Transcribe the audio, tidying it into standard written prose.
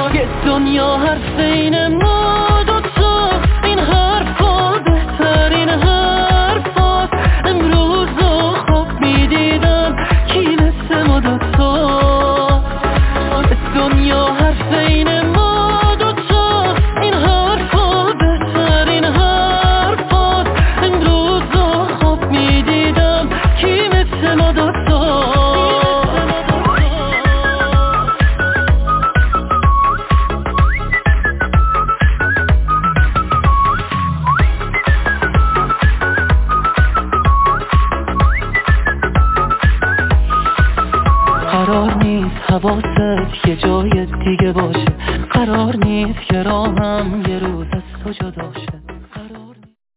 یه دنیا حرف این ما دوتا، این حرفا بهترین حرفاست. امروز رو خواب میدیدم کی مثل ما دوتا. دنیا حرف این ما دوتا، این حرفا بهترین حرفاست. امروز رو خواب میدیدم کی مثل ما دوتا. قرار نیست حواست یه جای دیگه باشه، قرار نیست که راهم یه روز از تو جدا شه.